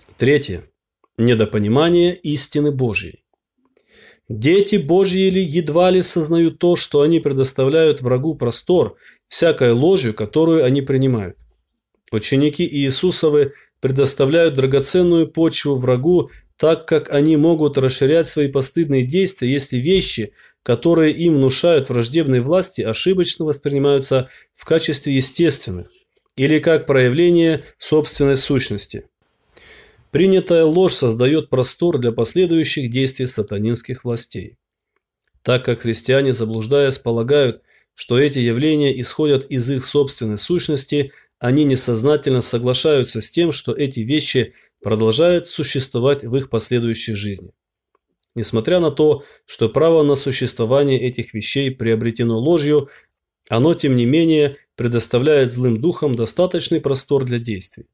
Третье. Недопонимание истины Божьей. Дети Божьи ли едва ли сознают то, что они предоставляют врагу простор всякой ложью, которую они принимают. Ученики Иисусовы предоставляют драгоценную почву врагу, так как они могут расширять свои постыдные действия, если вещи, которые им внушают враждебные власти, ошибочно воспринимаются в качестве естественных или как проявление собственной сущности. Принятая ложь создает простор для последующих действий сатанинских властей. Так как христиане, заблуждаясь, полагают, что эти явления исходят из их собственной сущности, они несознательно соглашаются с тем, что эти вещи продолжают существовать в их последующей жизни. Несмотря на то, что право на существование этих вещей приобретено ложью, оно, тем не менее, предоставляет злым духам достаточный простор для действий.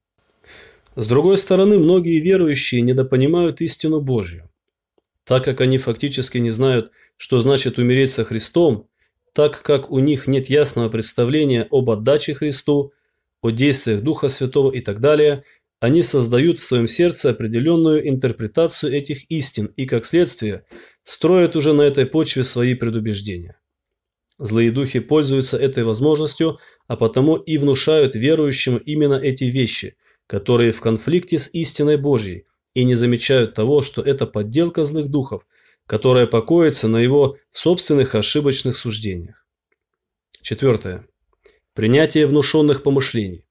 С другой стороны, многие верующие недопонимают истину Божью. Так как они фактически не знают, что значит умереть со Христом, так как у них нет ясного представления об отдаче Христу, о действиях Духа Святого и так далее, они создают в своем сердце определенную интерпретацию этих истин и, как следствие, строят уже на этой почве свои предубеждения. Злые духи пользуются этой возможностью, а потому и внушают верующим именно эти вещи, которые в конфликте с истиной Божьей, и не замечают того, что это подделка злых духов, которая покоится на его собственных ошибочных суждениях. Четвертое. Принятие внушенных помышлений.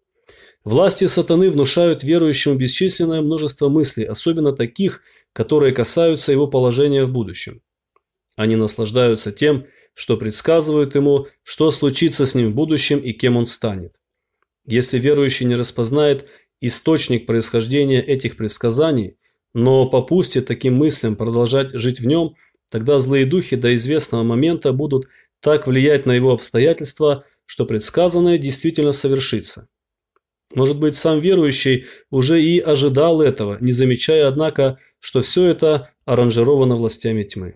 Власти сатаны внушают верующему бесчисленное множество мыслей, особенно таких, которые касаются его положения в будущем. Они наслаждаются тем, что предсказывают ему, что случится с ним в будущем и кем он станет. Если верующий не распознает источник происхождения этих предсказаний, но попустит таким мыслям продолжать жить в нем, тогда злые духи до известного момента будут так влиять на его обстоятельства, что предсказанное действительно совершится. Может быть, сам верующий уже и ожидал этого, не замечая, однако, что все это аранжировано властями тьмы.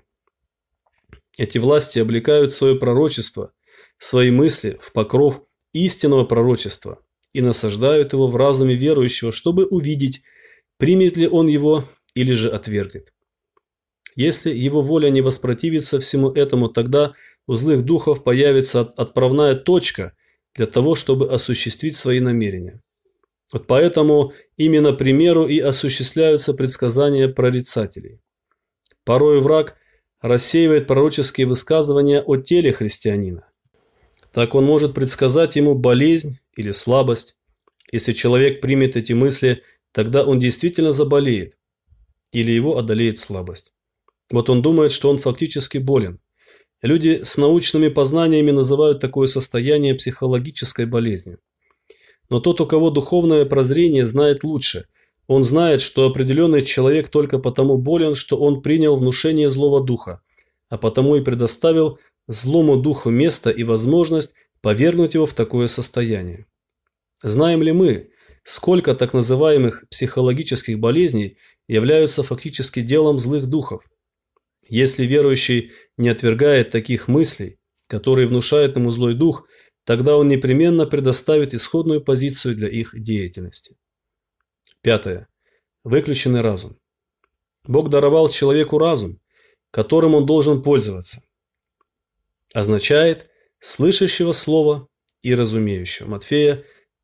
Эти власти облекают свое пророчество, свои мысли в покров истинного пророчества и насаждают его в разуме верующего, чтобы увидеть, примет ли он его или же отвергнет. Если его воля не воспротивится всему этому, тогда у злых духов появится отправная точка для того, чтобы осуществить свои намерения. Вот поэтому именно примеру и осуществляются предсказания прорицателей. Порой враг рассеивает пророческие высказывания о теле христианина. Так он может предсказать ему болезнь или слабость. Если человек примет эти мысли, тогда он действительно заболеет или его одолеет слабость. Вот он думает, что он фактически болен. Люди с научными познаниями называют такое состояние психологической болезнью. Но тот, у кого духовное прозрение, знает лучше. Он знает, что определенный человек только потому болен, что он принял внушение злого духа, а потому и предоставил злому духу место и возможность повергнуть его в такое состояние. Знаем ли мы, сколько так называемых психологических болезней являются фактически делом злых духов? Если верующий не отвергает таких мыслей, которые внушает ему злой дух, тогда он непременно предоставит исходную позицию для их деятельности. Пятое. Выключенный разум. Бог даровал человеку разум, которым он должен пользоваться. Означает слышащего слова и разумеющего. Матфея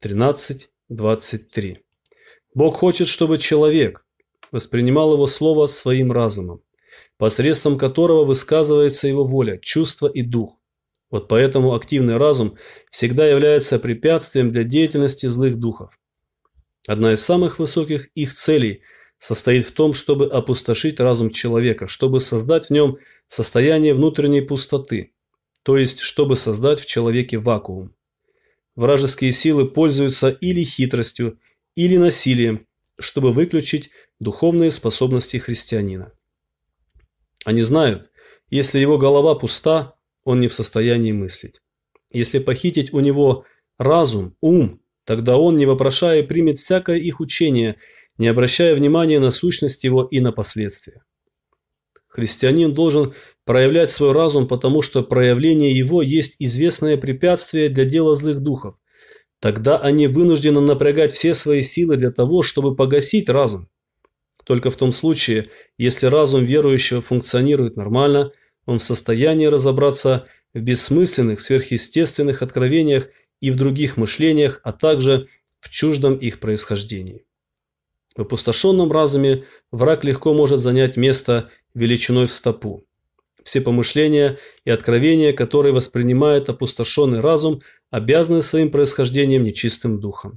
13:23. Бог хочет, чтобы человек воспринимал его слово своим разумом, посредством которого высказывается его воля, чувство и дух. Вот поэтому активный разум всегда является препятствием для деятельности злых духов. Одна из самых высоких их целей состоит в том, чтобы опустошить разум человека, чтобы создать в нем состояние внутренней пустоты, то есть чтобы создать в человеке вакуум. Вражеские силы пользуются или хитростью, или насилием, чтобы выключить духовные способности христианина. Они знают, если его голова пуста, он не в состоянии мыслить. Если похитить у него разум, ум, тогда он, не вопрошая, примет всякое их учение, не обращая внимания на сущность его и на последствия. Христианин должен проявлять свой разум, потому что проявление его есть известное препятствие для дела злых духов. Тогда они вынуждены напрягать все свои силы для того, чтобы погасить разум. Только в том случае, если разум верующего функционирует нормально, он в состоянии разобраться в бессмысленных, сверхъестественных откровениях и в других мышлениях, а также в чуждом их происхождении. В опустошенном разуме враг легко может занять место величиной в стопу. Все помышления и откровения, которые воспринимает опустошенный разум, обязаны своим происхождением нечистым духом.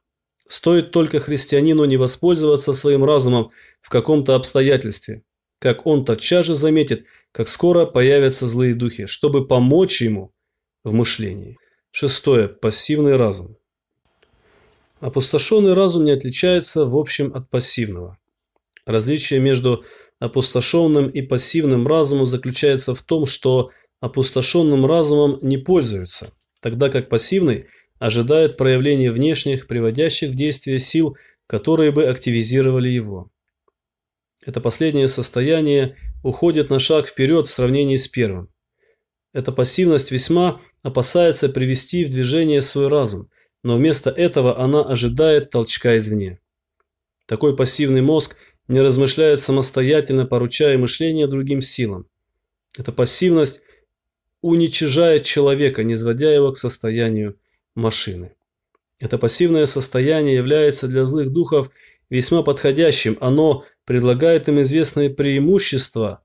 Стоит только христианину не воспользоваться своим разумом в каком-то обстоятельстве, как он тотчас же заметит, как скоро появятся злые духи, чтобы помочь ему в мышлении. 6. Пассивный разум. Опустошенный разум не отличается в общем от пассивного. Различие между опустошенным и пассивным разумом заключается в том, что опустошенным разумом не пользуются, тогда как пассивный ожидает проявления внешних, приводящих в действие сил, которые бы активизировали его. Это последнее состояние уходит на шаг вперед в сравнении с первым. Эта пассивность весьма опасается привести в движение свой разум, но вместо этого она ожидает толчка извне. Такой пассивный мозг не размышляет самостоятельно, поручая мышление другим силам. Эта пассивность уничижает человека, низводя его к состоянию машины. Это пассивное состояние является для злых духов весьма подходящим. Оно предлагает им известные преимущества,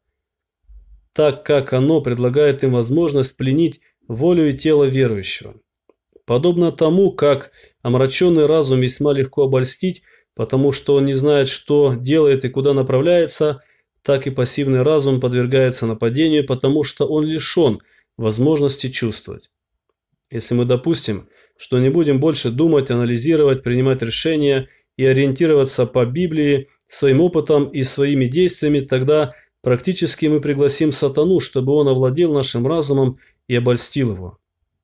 так как оно предлагает им возможность пленить волю и тело верующего. Подобно тому, как омраченный разум весьма легко обольстить, потому что он не знает, что делает и куда направляется, так и пассивный разум подвергается нападению, потому что он лишен возможности чувствовать. Если мы допустим, что не будем больше думать, анализировать, принимать решения и ориентироваться по Библии своим опытом и своими действиями, тогда практически мы пригласим сатану, чтобы он овладел нашим разумом и обольстил его.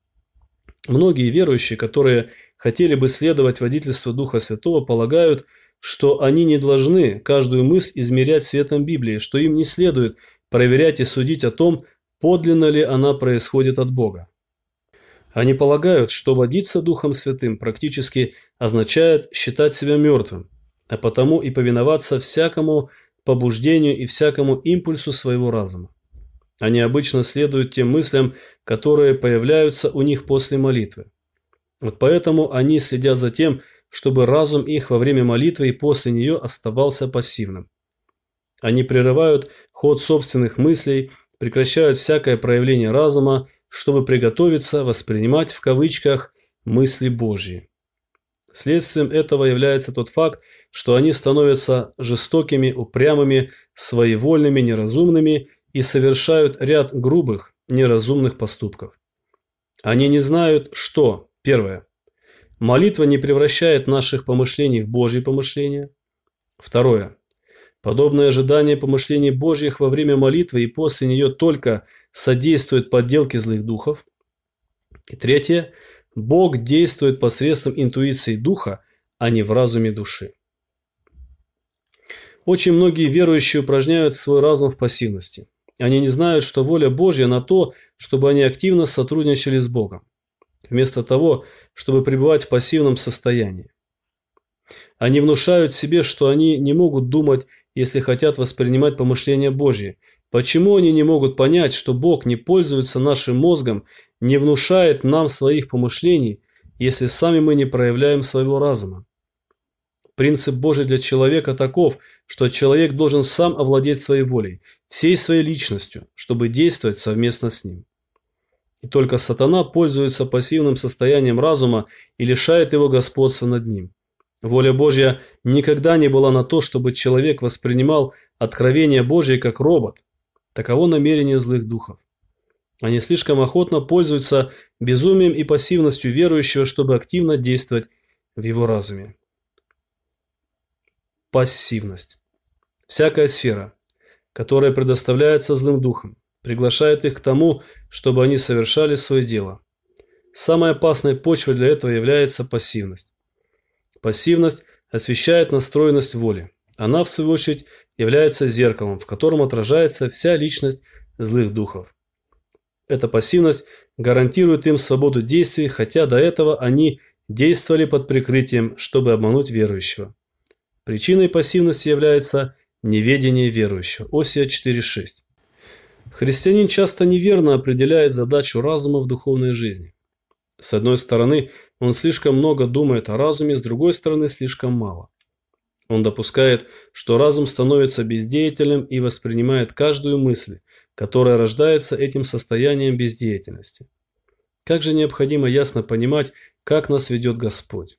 Многие верующие, которые хотели бы следовать водительству Духа Святого, полагают, что они не должны каждую мысль измерять светом Библии, что им не следует проверять и судить о том, подлинно ли она происходит от Бога. Они полагают, что водиться Духом Святым практически означает считать себя мертвым, а потому и повиноваться всякому побуждению и всякому импульсу своего разума. Они обычно следуют тем мыслям, которые появляются у них после молитвы. Вот поэтому они следят за тем, чтобы разум их во время молитвы и после нее оставался пассивным. Они прерывают ход собственных мыслей, прекращают всякое проявление разума, чтобы приготовиться воспринимать в кавычках мысли Божьи. Следствием этого является тот факт, что они становятся жестокими, упрямыми, своевольными, неразумными и совершают ряд грубых, неразумных поступков. Они не знают, что, первое, молитва не превращает наших помышлений в Божьи помышления. Второе, подобное ожидание помышлений Божьих во время молитвы и после нее только содействует подделке злых духов. И третье, Бог действует посредством интуиции духа, а не в разуме души. Очень многие верующие упражняют свой разум в пассивности. Они не знают, что воля Божья на то, чтобы они активно сотрудничали с Богом, вместо того, чтобы пребывать в пассивном состоянии. Они внушают себе, что они не могут думать, если хотят воспринимать помышления Божьи. Почему они не могут понять, что Бог не пользуется нашим мозгом, не внушает нам своих помышлений, если сами мы не проявляем своего разума? Принцип Божий для человека таков, что человек должен сам овладеть своей волей, всей своей личностью, чтобы действовать совместно с ним. И только сатана пользуется пассивным состоянием разума и лишает его господства над ним. Воля Божья никогда не была на то, чтобы человек воспринимал откровение Божье как робот. Таково намерение злых духов. Они слишком охотно пользуются безумием и пассивностью верующего, чтобы активно действовать в его разуме. Пассивность. Всякая сфера, которая предоставляется злым духом, приглашает их к тому, чтобы они совершали свое дело. Самой опасной почвой для этого является пассивность. Пассивность освещает настроенность воли. Она, в свою очередь, является зеркалом, в котором отражается вся личность злых духов. Эта пассивность гарантирует им свободу действий, хотя до этого они действовали под прикрытием, чтобы обмануть верующего. Причиной пассивности является неведение верующего. Осия 4.6. Христианин часто неверно определяет задачу разума в духовной жизни. С одной стороны, он слишком много думает о разуме, с другой стороны, слишком мало. Он допускает, что разум становится бездеятельным и воспринимает каждую мысль, которая рождается этим состоянием бездеятельности. Как же необходимо ясно понимать, как нас ведет Господь.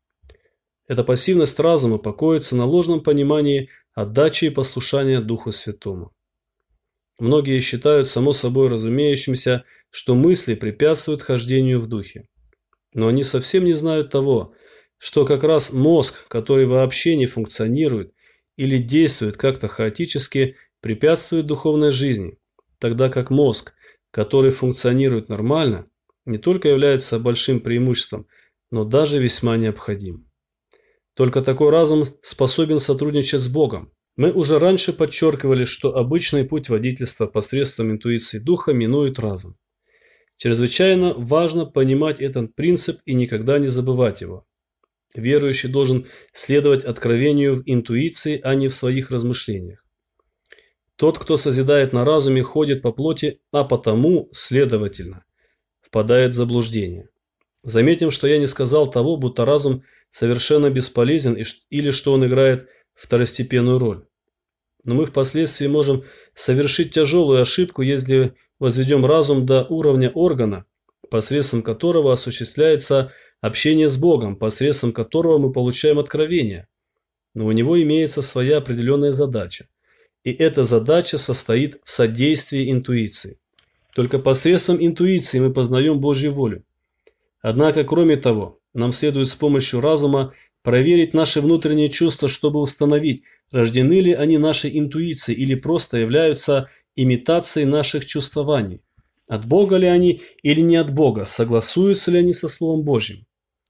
Эта пассивность разума покоится на ложном понимании отдачи и послушания Духу Святому. Многие считают само собой разумеющимся, что мысли препятствуют хождению в Духе. Но они совсем не знают того, что как раз мозг, который вообще не функционирует или действует как-то хаотически, препятствует духовной жизни, тогда как мозг, который функционирует нормально, не только является большим преимуществом, но даже весьма необходим. Только такой разум способен сотрудничать с Богом. Мы уже раньше подчеркивали, что обычный путь водительства посредством интуиции духа минует разум. Чрезвычайно важно понимать этот принцип и никогда не забывать его. Верующий должен следовать откровению в интуиции, а не в своих размышлениях. Тот, кто созидает на разуме, ходит по плоти, а потому, следовательно, впадает в заблуждение. Заметим, что я не сказал того, будто разум совершенно бесполезен или что он играет второстепенную роль. Но мы впоследствии можем совершить тяжелую ошибку, если возведем разум до уровня органа, посредством которого осуществляется общение с Богом, посредством которого мы получаем откровение. Но у него имеется своя определенная задача. И эта задача состоит в содействии интуиции. Только посредством интуиции мы познаем Божью волю. Однако, кроме того, нам следует с помощью разума проверить наши внутренние чувства, чтобы установить, рождены ли они нашей интуицией или просто являются имитацией наших чувствований. От Бога ли они или не от Бога, согласуются ли они со Словом Божьим.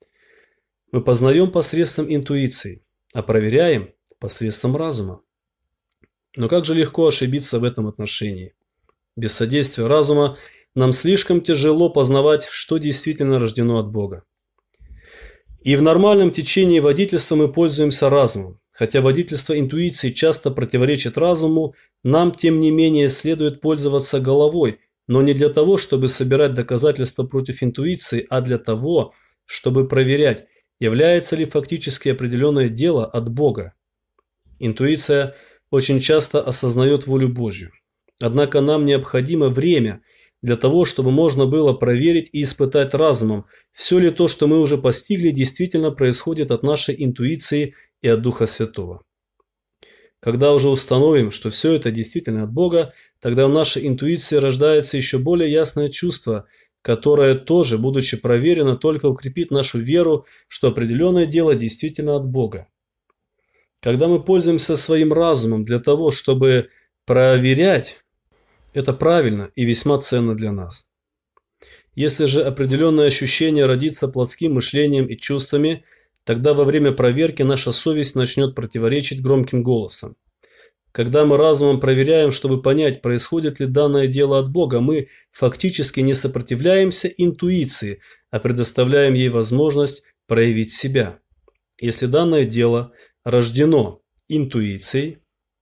Мы познаем посредством интуиции, а проверяем посредством разума. Но как же легко ошибиться в этом отношении. Без содействия разума нам слишком тяжело познавать, что действительно рождено от Бога. И в нормальном течении водительства мы пользуемся разумом. Хотя водительство интуиции часто противоречит разуму, нам, тем не менее, следует пользоваться головой, но не для того, чтобы собирать доказательства против интуиции, а для того, чтобы проверять, является ли фактически определенное дело от Бога. Интуиция очень часто осознает волю Божью. Однако нам необходимо время для того, чтобы можно было проверить и испытать разумом, все ли то, что мы уже постигли, действительно происходит от нашей интуиции и от Духа Святого. Когда уже установим, что все это действительно от Бога, тогда в нашей интуиции рождается еще более ясное чувство, которое тоже, будучи проверено, только укрепит нашу веру, что определенное дело действительно от Бога. Когда мы пользуемся своим разумом для того, чтобы проверять, это правильно и весьма ценно для нас. Если же определенное ощущение родится плотским мышлением и чувствами, тогда во время проверки наша совесть начнет противоречить громким голосом. Когда мы разумом проверяем, чтобы понять, происходит ли данное дело от Бога, мы фактически не сопротивляемся интуиции, а предоставляем ей возможность проявить себя. Если данное дело рождено интуицией,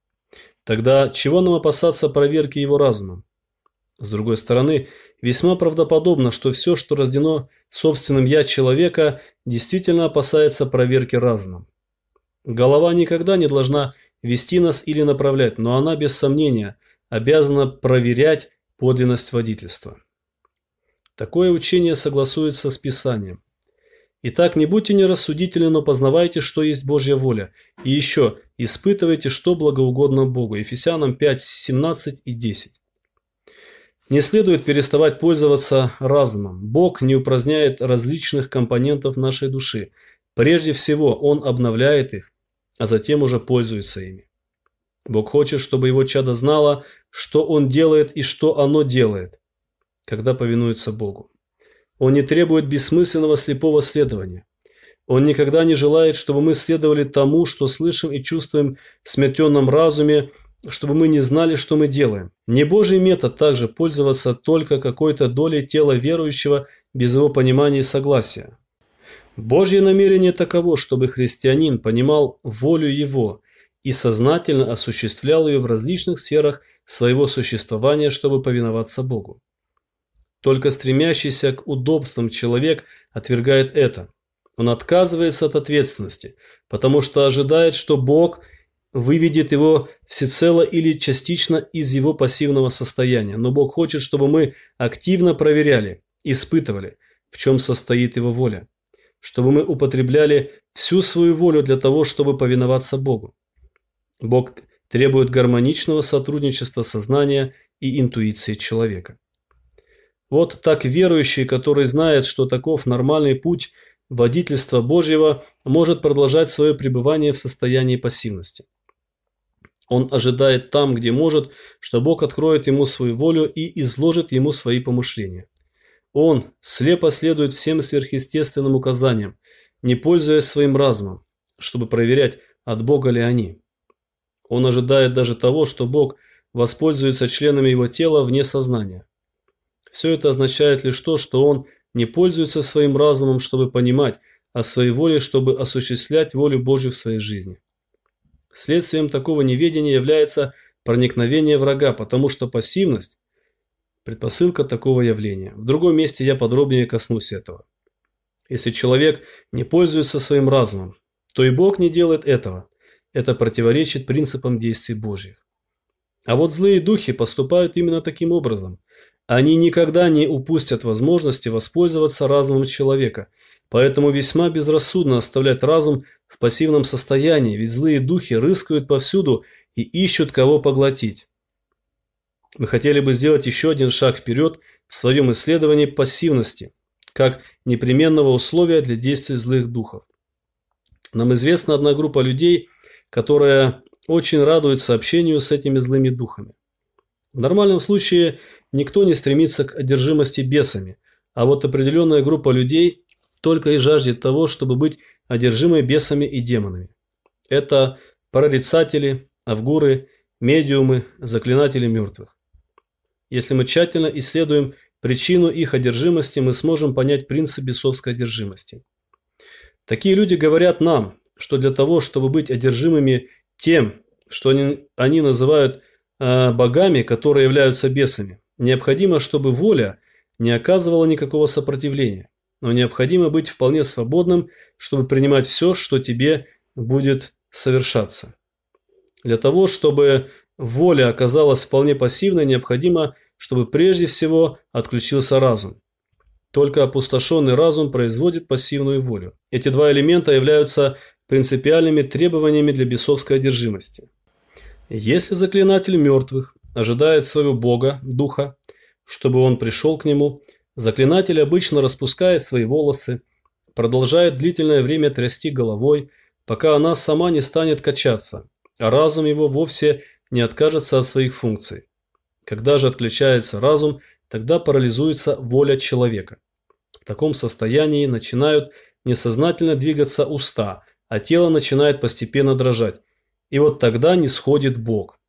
тогда чего нам опасаться проверки его разумом? С другой стороны, весьма правдоподобно, что все, что рождено собственным «я» человека, действительно опасается проверки разумом. Голова никогда не должна вести нас или направлять, но она, без сомнения, обязана проверять подлинность водительства. Такое учение согласуется с Писанием. Итак, не будьте нерассудительны, но познавайте, что есть Божья воля. И еще, испытывайте, что благоугодно Богу. Ефесянам 5, 17 и 10. Не следует переставать пользоваться разумом. Бог не упраздняет различных компонентов нашей души. Прежде всего, Он обновляет их, а затем уже пользуется ими. Бог хочет, чтобы Его чадо знало, что Он делает и что оно делает, когда повинуется Богу. Он не требует бессмысленного слепого следования. Он никогда не желает, чтобы мы следовали тому, что слышим и чувствуем в смятенном разуме, чтобы мы не знали, что мы делаем. Не Божий метод также пользоваться только какой-то долей тела верующего без его понимания и согласия. Божье намерение таково, чтобы христианин понимал волю Его и сознательно осуществлял ее в различных сферах своего существования, чтобы повиноваться Богу. Только стремящийся к удобствам человек отвергает это. Он отказывается от ответственности, потому что ожидает, что Бог выведет его всецело или частично из его пассивного состояния. Но Бог хочет, чтобы мы активно проверяли, испытывали, в чем состоит Его воля, чтобы мы употребляли всю свою волю для того, чтобы повиноваться Богу. Бог требует гармоничного сотрудничества сознания и интуиции человека. Вот так верующий, который знает, что таков нормальный путь водительства Божьего, может продолжать свое пребывание в состоянии пассивности. Он ожидает там, где может, что Бог откроет ему свою волю и изложит ему свои помышления. Он слепо следует всем сверхъестественным указаниям, не пользуясь своим разумом, чтобы проверять, от Бога ли они. Он ожидает даже того, что Бог воспользуется членами его тела вне сознания. Все это означает лишь то, что он не пользуется своим разумом, чтобы понимать о своей воле, чтобы осуществлять волю Божью в своей жизни. Следствием такого неведения является проникновение врага, потому что пассивность – предпосылка такого явления. В другом месте я подробнее коснусь этого. Если человек не пользуется своим разумом, то и Бог не делает этого. Это противоречит принципам действий Божьих. А вот злые духи поступают именно таким образом. Они никогда не упустят возможности воспользоваться разумом человека, поэтому весьма безрассудно оставлять разум в пассивном состоянии, ведь злые духи рыскают повсюду и ищут, кого поглотить. Мы хотели бы сделать еще один шаг вперед в своем исследовании пассивности, как непременного условия для действий злых духов. Нам известна одна группа людей, которая очень радуется общению с этими злыми духами. В нормальном случае никто не стремится к одержимости бесами, а вот определенная группа людей только и жаждет того, чтобы быть одержимой бесами и демонами. Это прорицатели, авгуры, медиумы, заклинатели мертвых. Если мы тщательно исследуем причину их одержимости, мы сможем понять принцип бесовской одержимости. Такие люди говорят нам, что для того, чтобы быть одержимыми тем, что они называют богами, которые являются бесами, необходимо, чтобы воля не оказывала никакого сопротивления, но необходимо быть вполне свободным, чтобы принимать все, что тебе будет совершаться. Для того, чтобы воля оказалась вполне пассивной, необходимо, чтобы прежде всего отключился разум. Только опустошенный разум производит пассивную волю. Эти два элемента являются принципиальными требованиями для бесовской одержимости. Если заклинатель мертвых ожидает своего бога, духа, чтобы он пришел к нему, заклинатель обычно распускает свои волосы, продолжает длительное время трясти головой, пока она сама не станет качаться, а разум его вовсе не откажется от своих функций. Когда же отключается разум, тогда парализуется воля человека. В таком состоянии начинают несознательно двигаться уста, а тело начинает постепенно дрожать. И вот тогда нисходит Бог.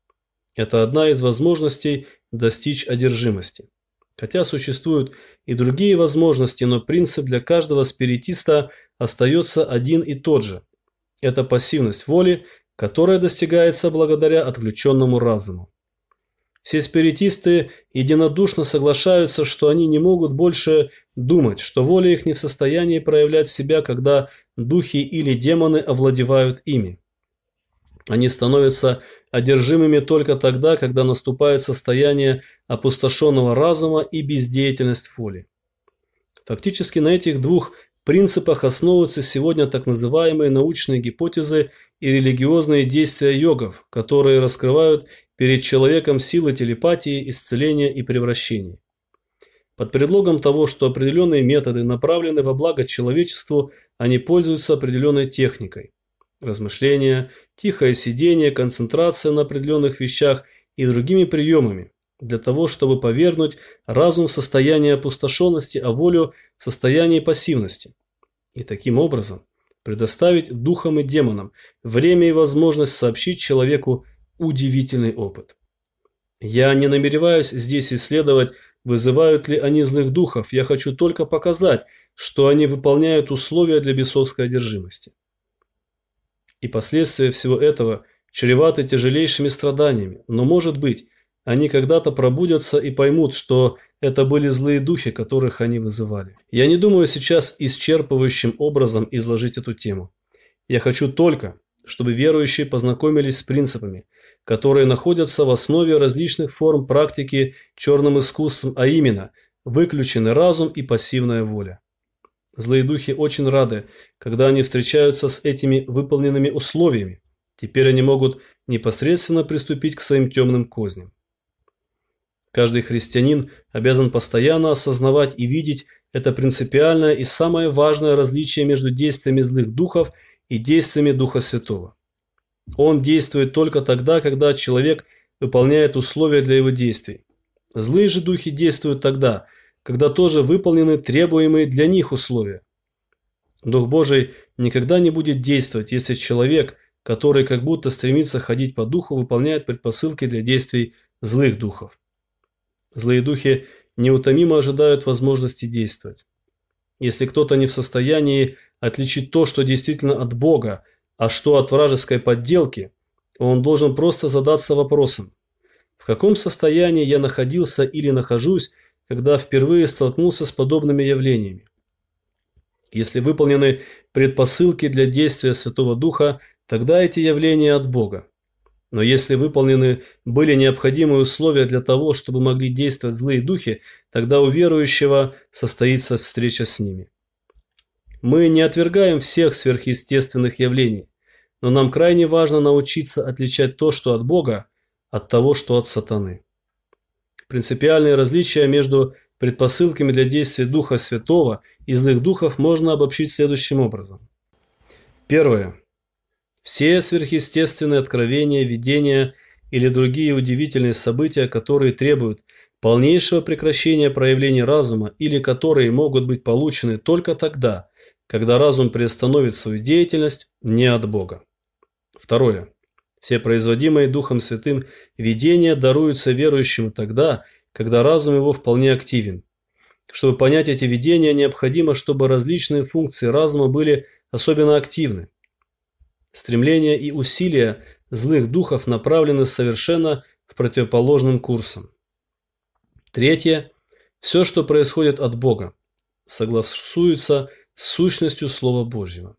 Это одна из возможностей достичь одержимости. Хотя существуют и другие возможности, но принцип для каждого спиритиста остается один и тот же. Это пассивность воли, которая достигается благодаря отключенному разуму. Все спиритисты единодушно соглашаются, что они не могут больше думать, что воля их не в состоянии проявлять себя, когда духи или демоны овладевают ими. Они становятся одержимыми только тогда, когда наступает состояние опустошенного разума и бездеятельность воли. Фактически на этих двух принципах основываются сегодня так называемые научные гипотезы и религиозные действия йогов, которые раскрывают перед человеком силы телепатии, исцеления и превращений. Под предлогом того, что определенные методы направлены во благо человечеству, они пользуются определенной техникой. Размышления, тихое сидение, концентрация на определенных вещах и другими приемами для того, чтобы повергнуть разум в состояние опустошенности, а волю в состояние пассивности. И таким образом предоставить духам и демонам время и возможность сообщить человеку удивительный опыт. Я не намереваюсь здесь исследовать Вызывают ли они злых духов, я хочу только показать, что они выполняют условия для бесовской одержимости. И последствия всего этого чреваты тяжелейшими страданиями, но, может быть, они когда-то пробудятся и поймут, что это были злые духи, которых они вызывали. Я не думаю сейчас исчерпывающим образом изложить эту тему. Я хочу только, чтобы верующие познакомились с принципами, которые находятся в основе различных форм практики черным искусством, а именно выключенный разум и пассивная воля. Злые духи очень рады, когда они встречаются с этими выполненными условиями. Теперь они могут непосредственно приступить к своим темным козням. Каждый христианин обязан постоянно осознавать и видеть это принципиальное и самое важное различие между действиями злых духов и действиями Духа Святого. Он действует только тогда, когда человек выполняет условия для его действий. Злые же духи действуют тогда, когда тоже выполнены требуемые для них условия. Дух Божий никогда не будет действовать, если человек, который как будто стремится ходить по духу, выполняет предпосылки для действий злых духов. Злые духи неутомимо ожидают возможности действовать. Если кто-то не в состоянии отличить то, что действительно от Бога, а что от вражеской подделки, он должен просто задаться вопросом: в каком состоянии я находился или нахожусь, когда впервые столкнулся с подобными явлениями? Если выполнены предпосылки для действия Святого Духа, тогда эти явления от Бога. Но если выполнены были необходимые условия для того, чтобы могли действовать злые духи, тогда у верующего состоится встреча с ними. Мы не отвергаем всех сверхъестественных явлений, но нам крайне важно научиться отличать то, что от Бога, от того, что от сатаны. Принципиальные различия между предпосылками для действия Духа Святого и злых духов можно обобщить следующим образом. Первое. Все сверхъестественные откровения, видения или другие удивительные события, которые требуют полнейшего прекращения проявлений разума или которые могут быть получены только тогда, когда разум приостановит свою деятельность, не от Бога. Второе. Все производимые Духом Святым видения даруются верующему тогда, когда разум его вполне активен. Чтобы понять эти видения, необходимо, чтобы различные функции разума были особенно активны. Стремления и усилия злых духов направлены совершенно в противоположным курсом. Третье. Все, что происходит от Бога, согласуется с сущностью Слова Божьего.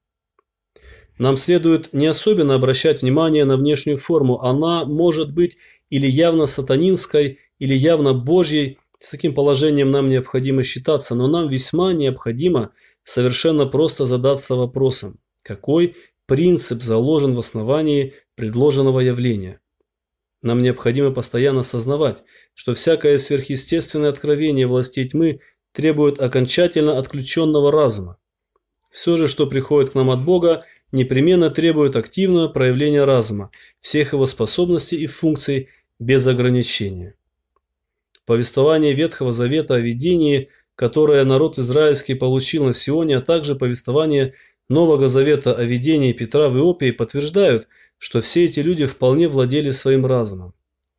Нам следует не особенно обращать внимание на внешнюю форму. Она может быть или явно сатанинской, или явно Божьей. С таким положением нам необходимо считаться, но нам весьма необходимо совершенно просто задаться вопросом: какой принцип заложен в основании предложенного явления? Нам необходимо постоянно осознавать, что всякое сверхъестественное откровение властей тьмы требует окончательно отключенного разума. Все же, что приходит к нам от Бога, непременно требует активного проявления разума, всех его способностей и функций без ограничения. Повествование Ветхого Завета о видении, которое народ израильский получил на Сионе, а также повествование Нового Завета о видении Петра в Иопии подтверждают, что все эти люди вполне владели своим разумом.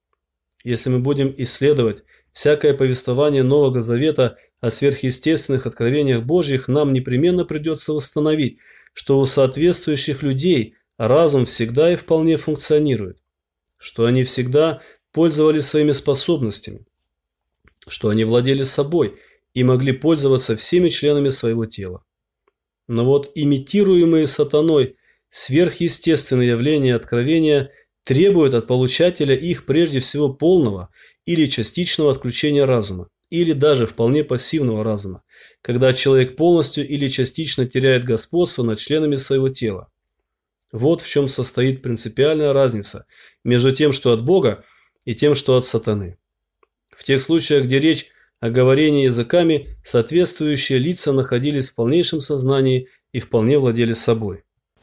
Если мы будем исследовать всякое повествование Нового Завета о сверхъестественных откровениях Божьих, нам непременно придется установить, что у соответствующих людей разум всегда и вполне функционирует, что они всегда пользовались своими способностями, что они владели собой и могли пользоваться всеми членами своего тела. Но вот имитируемые сатаной сверхъестественные явления и откровения требуют от получателя их прежде всего полного или частичного отключения разума, или даже вполне пассивного разума, когда человек полностью или частично теряет господство над членами своего тела. Вот в чем состоит принципиальная разница между тем, что от Бога, и тем, что от сатаны. В тех случаях, где речь о говорении языками, соответствующие лица находились в полнейшем сознании и вполне владели собой.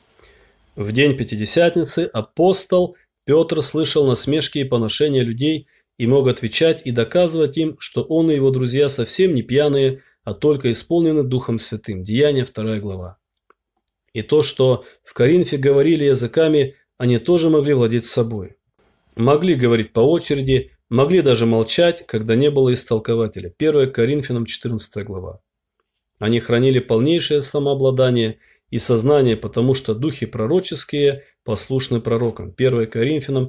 В день Пятидесятницы апостол Петр слышал насмешки и поношения людей и мог отвечать и доказывать им, что он и его друзья совсем не пьяные, а только исполнены Духом Святым. Деяния 2 глава. И то, что в Коринфе говорили языками, они тоже могли владеть собой. Могли говорить по очереди, могли даже молчать, когда не было истолкователя. 1 Коринфянам 14 глава. Они хранили полнейшее самообладание и сознание, потому что духи пророческие послушны пророкам. 1 Коринфянам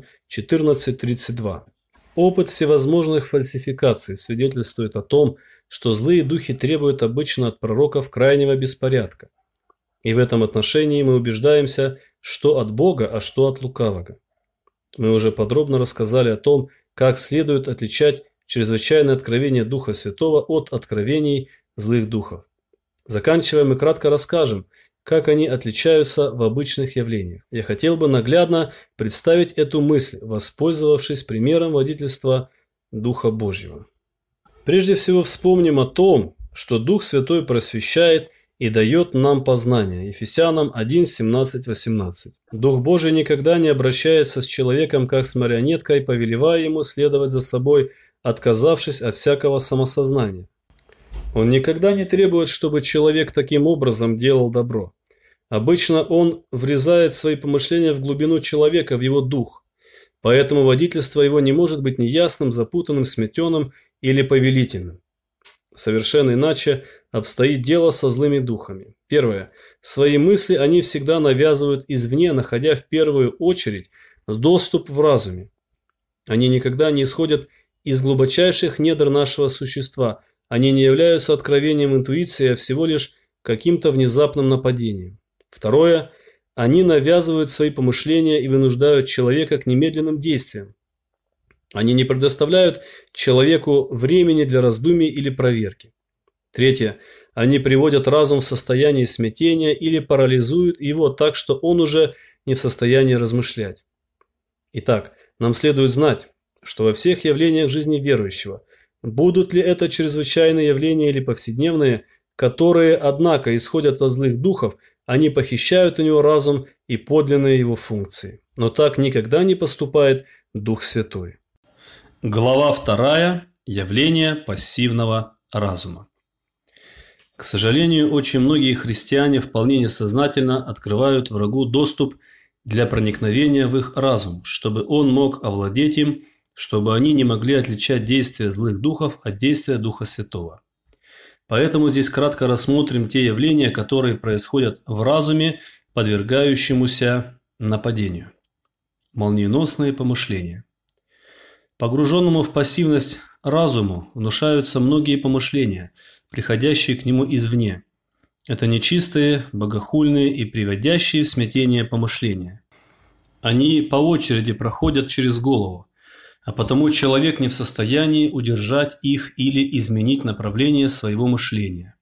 14:32. Опыт всевозможных фальсификаций свидетельствует о том, что злые духи требуют обычно от пророков крайнего беспорядка. И в этом отношении мы убеждаемся, что от Бога, а что от лукавого. Мы уже подробно рассказали о том, как следует отличать чрезвычайное откровение Духа Святого от откровений злых духов. Заканчивая, мы кратко расскажем, как они отличаются в обычных явлениях. Я хотел бы наглядно представить эту мысль, воспользовавшись примером водительства Духа Божьего. Прежде всего вспомним о том, что Дух Святой просвещает и дает нам познание. Ефесянам 1:17-18. Дух Божий никогда не обращается с человеком как с марионеткой, повелевая ему следовать за собой, отказавшись от всякого самосознания. Он никогда не требует, чтобы человек таким образом делал добро. Обычно он врезает свои помышления в глубину человека, в его дух. Поэтому водительство его не может быть неясным, запутанным, сметенным или повелительным. Совершенно иначе обстоит дело со злыми духами. Первое. Свои мысли они всегда навязывают извне, находя в первую очередь доступ в разуме. Они никогда не исходят из глубочайших недр нашего существа. Они не являются откровением интуиции, а всего лишь каким-то внезапным нападением. Второе. Они навязывают свои помышления и вынуждают человека к немедленным действиям. Они не предоставляют человеку времени для раздумий или проверки. Третье. Они приводят разум в состояние смятения или парализуют его так, что он уже не в состоянии размышлять. Итак, нам следует знать, что во всех явлениях жизни верующего, будут ли это чрезвычайные явления или повседневные, которые, однако, исходят от злых духов, они похищают у него разум и подлинные его функции. Но так никогда не поступает Дух Святой. Глава 2. Явление пассивного разума. К сожалению, очень многие христиане вполне несознательно открывают врагу доступ для проникновения в их разум, чтобы он мог овладеть им, чтобы они не могли отличать действия злых духов от действия Духа Святого. Поэтому здесь кратко рассмотрим те явления, которые происходят в разуме, подвергающемуся нападению. Молниеносные помышления. Погруженному в пассивность разуму внушаются многие помышления, приходящие к нему извне. Это нечистые, богохульные и приводящие в смятение помышления. Они по очереди проходят через голову, а потому человек не в состоянии удержать их или изменить направление своего мышления.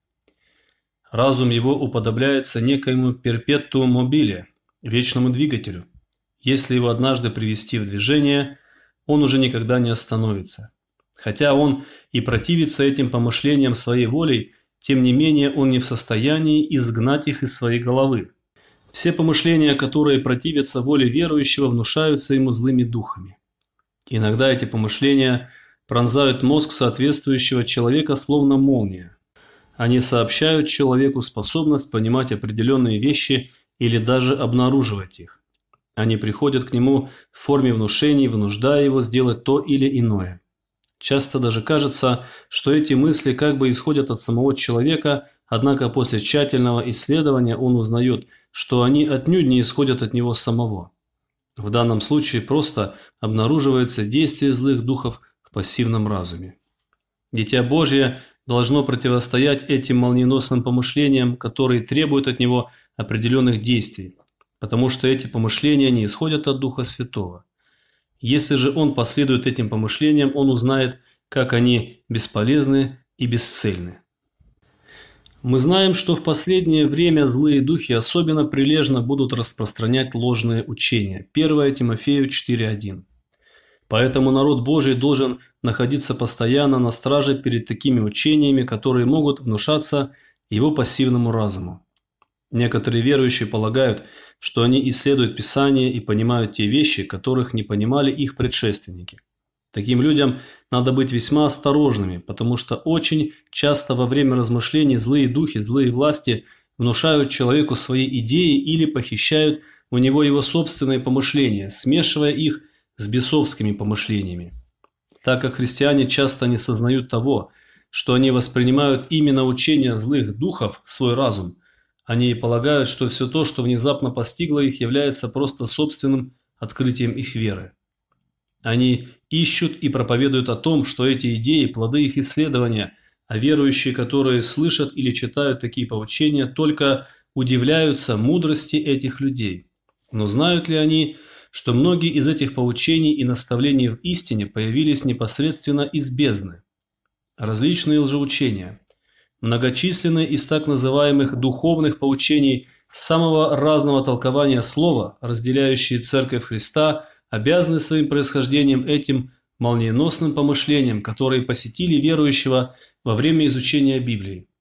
Разум его уподобляется некоему перпетуум мобиле, вечному двигателю. Если его однажды привести в движение, он уже никогда не остановится. Хотя он и противится этим помышлениям своей волей, тем не менее он не в состоянии изгнать их из своей головы. Все помышления, которые противятся воле верующего, внушаются ему злыми духами. Иногда эти помышления пронзают мозг соответствующего человека словно молния. Они сообщают человеку способность понимать определенные вещи или даже обнаруживать их. Они приходят к нему в форме внушений, вынуждая его сделать то или иное. Часто даже кажется, что эти мысли как бы исходят от самого человека, однако после тщательного исследования он узнает, что они отнюдь не исходят от него самого. В данном случае просто обнаруживается действие злых духов в пассивном разуме. Дитя Божье должно противостоять этим молниеносным помышлениям, которые требуют от него определенных действий, потому что эти помышления не исходят от Духа Святого. Если же он последует этим помышлениям, он узнает, как они бесполезны и бесцельны. Мы знаем, что в последнее время злые духи особенно прилежно будут распространять ложные учения. 1 Тимофею 4:1. Поэтому народ Божий должен находиться постоянно на страже перед такими учениями, которые могут внушаться его пассивному разуму. Некоторые верующие полагают, что они исследуют Писание и понимают те вещи, которых не понимали их предшественники. Таким людям надо быть весьма осторожными, потому что очень часто во время размышлений злые духи, злые власти внушают человеку свои идеи или похищают у него его собственные помышления, смешивая их с бесовскими помышлениями. Так как христиане часто не сознают того, что они воспринимают именно учение злых духов в свой разум, они полагают, что все то, что внезапно постигло их, является просто собственным открытием их веры. Они ищут и проповедуют о том, что эти идеи – плоды их исследования, а верующие, которые слышат или читают такие поучения, только удивляются мудрости этих людей. Но знают ли они, что многие из этих поучений и наставлений в истине появились непосредственно из бездны? Различные лжеучения, многочисленные из так называемых духовных поучений самого разного толкования слова, разделяющие Церковь Христа, обязаны своим происхождением этим молниеносным помышлениям, которые посетили верующего во время изучения Библии.